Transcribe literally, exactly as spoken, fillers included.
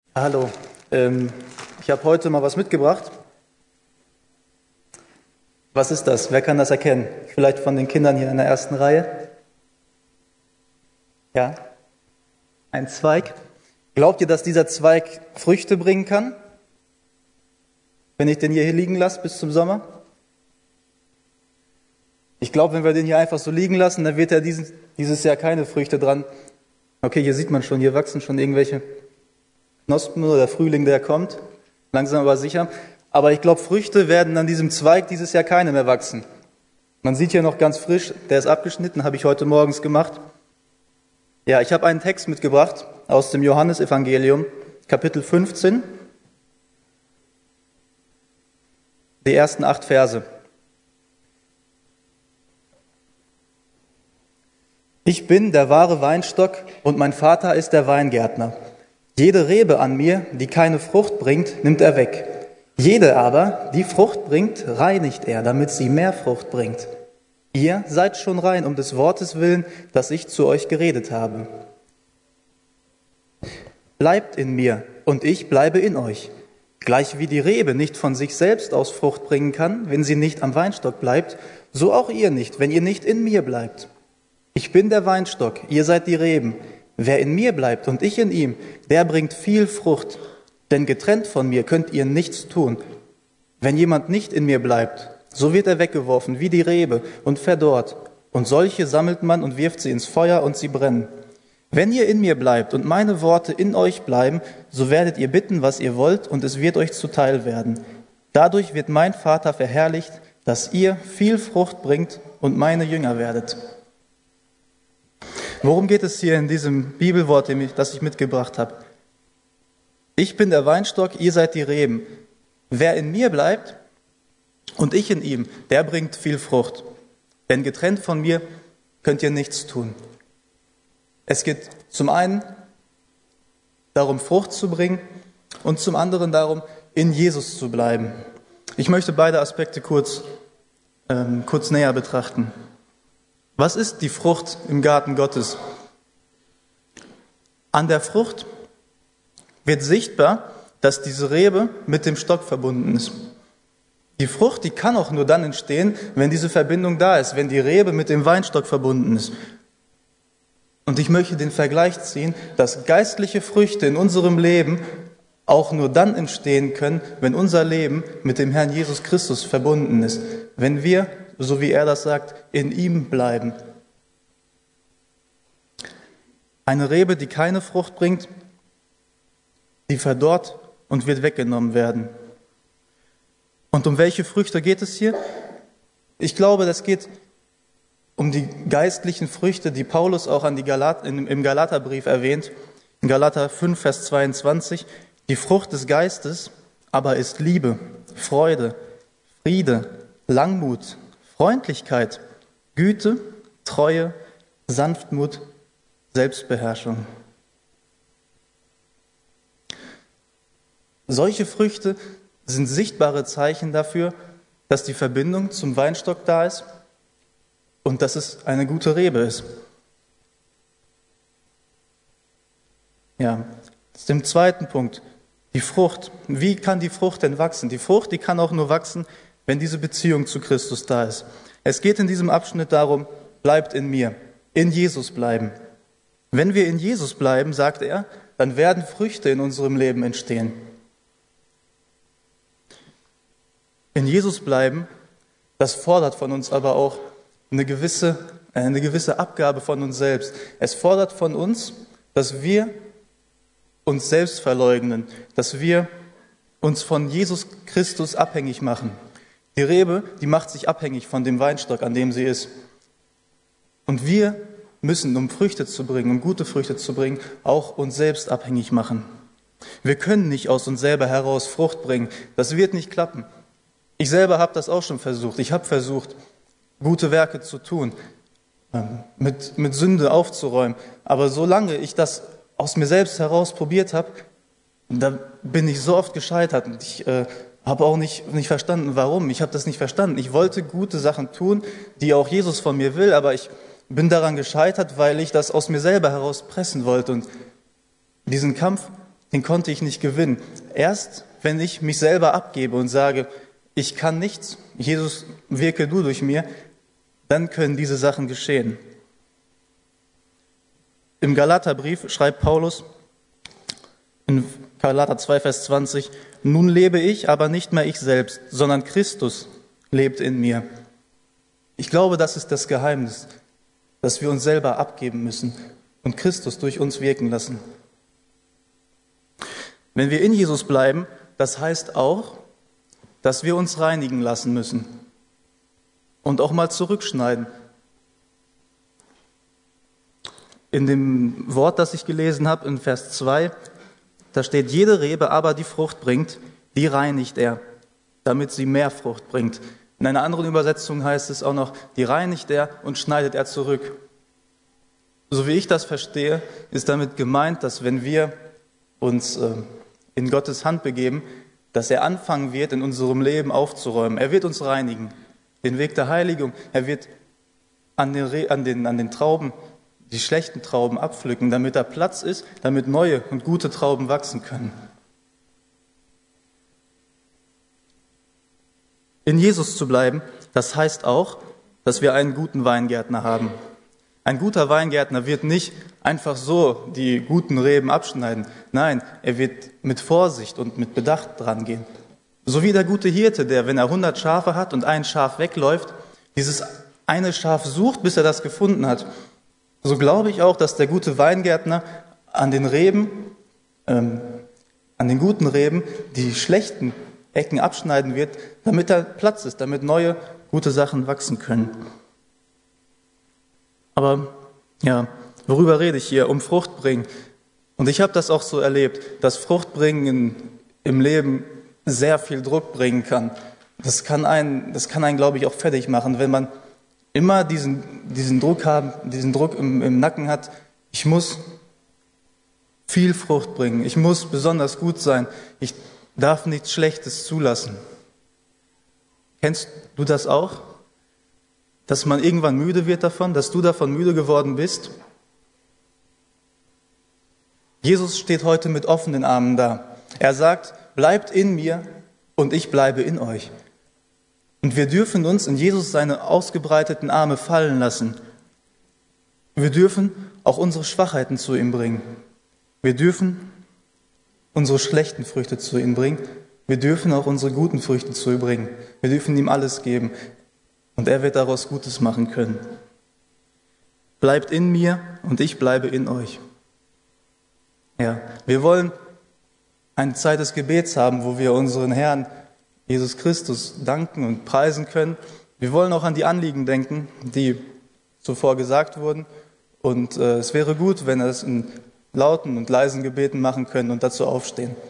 Hallo, ähm, ich habe heute mal was mitgebracht. Was ist das? Wer kann das erkennen? Vielleicht von den Kindern hier in der ersten Reihe? Ja? Ein Zweig. Glaubt ihr, dass dieser Zweig Früchte bringen kann? Wenn ich den hier liegen lasse bis zum Sommer? Ich glaube, wenn wir den hier einfach so liegen lassen, dann wird er dieses, dieses Jahr keine Früchte dran. Okay, hier sieht man schon, hier wachsen schon irgendwelche Knospen oder der Frühling, der kommt. Langsam aber sicher. Aber ich glaube, Früchte werden an diesem Zweig dieses Jahr keine mehr wachsen. Man sieht hier noch ganz frisch, der ist abgeschnitten, habe ich heute morgens gemacht. Ja, ich habe einen Text mitgebracht aus dem Johannesevangelium, Kapitel fünfzehn, die ersten acht Verse. Ich bin der wahre Weinstock und mein Vater ist der Weingärtner. Jede Rebe an mir, die keine Frucht bringt, nimmt er weg. Jede aber, die Frucht bringt, reinigt er, damit sie mehr Frucht bringt. Ihr seid schon rein um des Wortes willen, das ich zu euch geredet habe. Bleibt in mir und ich bleibe in euch. Gleich wie die Rebe nicht von sich selbst aus Frucht bringen kann, wenn sie nicht am Weinstock bleibt, so auch ihr nicht, wenn ihr nicht in mir bleibt. Ich bin der Weinstock, ihr seid die Reben. Wer in mir bleibt und ich in ihm, der bringt viel Frucht. Denn getrennt von mir könnt ihr nichts tun. Wenn jemand nicht in mir bleibt, so wird er weggeworfen wie die Rebe und verdorrt. Und solche sammelt man und wirft sie ins Feuer und sie brennen. Wenn ihr in mir bleibt und meine Worte in euch bleiben, so werdet ihr bitten, was ihr wollt, und es wird euch zuteil werden. Dadurch wird mein Vater verherrlicht, dass ihr viel Frucht bringt und meine Jünger werdet. Worum geht es hier in diesem Bibelwort, das ich mitgebracht habe? Ich bin der Weinstock, ihr seid die Reben. Wer in mir bleibt und ich in ihm, der bringt viel Frucht. Denn getrennt von mir könnt ihr nichts tun. Es geht zum einen darum, Frucht zu bringen und zum anderen darum, in Jesus zu bleiben. Ich möchte beide Aspekte kurz, ähm, kurz näher betrachten. Was ist die Frucht im Garten Gottes? An der Frucht wird sichtbar, dass diese Rebe mit dem Stock verbunden ist. Die Frucht, die kann auch nur dann entstehen, wenn diese Verbindung da ist, wenn die Rebe mit dem Weinstock verbunden ist. Und ich möchte den Vergleich ziehen, dass geistliche Früchte in unserem Leben auch nur dann entstehen können, wenn unser Leben mit dem Herrn Jesus Christus verbunden ist. Wenn wir, so wie er das sagt, in ihm bleiben. Eine Rebe, die keine Frucht bringt, die verdorrt und wird weggenommen werden. Und um welche Früchte geht es hier? Ich glaube, das geht um die geistlichen Früchte, die Paulus auch an die Galat, im Galaterbrief erwähnt. In Galater fünf, Vers zweiundzwanzig. Die Frucht des Geistes aber ist Liebe, Freude, Friede, Langmut, Freundlichkeit, Güte, Treue, Sanftmut, Selbstbeherrschung. Solche Früchte sind sichtbare Zeichen dafür, dass die Verbindung zum Weinstock da ist und dass es eine gute Rebe ist. Ja, zu dem zweiten Punkt, die Frucht. Wie kann die Frucht denn wachsen? Die Frucht, die kann auch nur wachsen, wenn diese Beziehung zu Christus da ist. Es geht in diesem Abschnitt darum, bleibt in mir, in Jesus bleiben. Wenn wir in Jesus bleiben, sagt er, dann werden Früchte in unserem Leben entstehen. In Jesus bleiben, das fordert von uns aber auch eine gewisse, eine gewisse Abgabe von uns selbst. Es fordert von uns, dass wir uns selbst verleugnen, dass wir uns von Jesus Christus abhängig machen. Die Rebe, die macht sich abhängig von dem Weinstock, an dem sie ist. Und wir müssen, um Früchte zu bringen, um gute Früchte zu bringen, auch uns selbst abhängig machen. Wir können nicht aus uns selber heraus Frucht bringen. Das wird nicht klappen. Ich selber habe das auch schon versucht. Ich habe versucht, gute Werke zu tun, mit, mit Sünde aufzuräumen. Aber solange ich das aus mir selbst heraus probiert habe, da bin ich so oft gescheitert. Und ich äh, habe auch nicht, nicht verstanden, warum. Ich habe das nicht verstanden. Ich wollte gute Sachen tun, die auch Jesus von mir will, aber ich bin daran gescheitert, weil ich das aus mir selber heraus pressen wollte. Und diesen Kampf, den konnte ich nicht gewinnen. Erst wenn ich mich selber abgebe und sage, ich kann nichts, Jesus, wirke du durch mir, dann können diese Sachen geschehen. Im Galaterbrief schreibt Paulus in Galater zwei, Vers zwanzig, nun lebe ich, aber nicht mehr ich selbst, sondern Christus lebt in mir. Ich glaube, das ist das Geheimnis, dass wir uns selber abgeben müssen und Christus durch uns wirken lassen. Wenn wir in Jesus bleiben, das heißt auch, dass wir uns reinigen lassen müssen und auch mal zurückschneiden. In dem Wort, das ich gelesen habe, in Vers zwei, da steht, jede Rebe aber, die Frucht bringt, die reinigt er, damit sie mehr Frucht bringt. In einer anderen Übersetzung heißt es auch noch, die reinigt er und schneidet er zurück. So wie ich das verstehe, ist damit gemeint, dass wenn wir uns äh, in Gottes Hand begeben, dass er anfangen wird, in unserem Leben aufzuräumen. Er wird uns reinigen, den Weg der Heiligung. Er wird an den, Re- an den, an den Trauben, die schlechten Trauben abpflücken, damit da Platz ist, damit neue und gute Trauben wachsen können. In Jesus zu bleiben, das heißt auch, dass wir einen guten Weingärtner haben. Ein guter Weingärtner wird nicht einfach so die guten Reben abschneiden. Nein, er wird mit Vorsicht und mit Bedacht dran gehen. So wie der gute Hirte, der, wenn er hundert Schafe hat und ein Schaf wegläuft, dieses eine Schaf sucht, bis er das gefunden hat. So glaube ich auch, dass der gute Weingärtner an den Reben, ähm, an den guten Reben, die schlechten Ecken abschneiden wird, damit da Platz ist, damit neue, gute Sachen wachsen können. Aber ja, worüber rede ich hier? Um Frucht bringen. Und ich habe das auch so erlebt, dass Fruchtbringen in, im Leben sehr viel Druck bringen kann. Das kann einen, das kann einen, glaube ich, auch fertig machen, wenn man immer diesen, diesen Druck haben, diesen Druck im, im Nacken hat. Ich muss viel Frucht bringen. Ich muss besonders gut sein. Ich darf nichts Schlechtes zulassen. Kennst du das auch? Dass man irgendwann müde wird davon, dass du davon müde geworden bist? Jesus steht heute mit offenen Armen da. Er sagt, bleibt in mir und ich bleibe in euch. Und wir dürfen uns in Jesus seine ausgebreiteten Arme fallen lassen. Wir dürfen auch unsere Schwachheiten zu ihm bringen. Wir dürfen unsere schlechten Früchte zu ihm bringen. Wir dürfen auch unsere guten Früchte zu ihm bringen. Wir dürfen ihm alles geben. Und er wird daraus Gutes machen können. Bleibt in mir und ich bleibe in euch. Ja, wir wollen eine Zeit des Gebets haben, wo wir unseren Herrn Jesus Christus danken und preisen können. Wir wollen auch an die Anliegen denken, die zuvor gesagt wurden. Und äh, es wäre gut, wenn wir es in lauten und leisen Gebeten machen können und dazu aufstehen.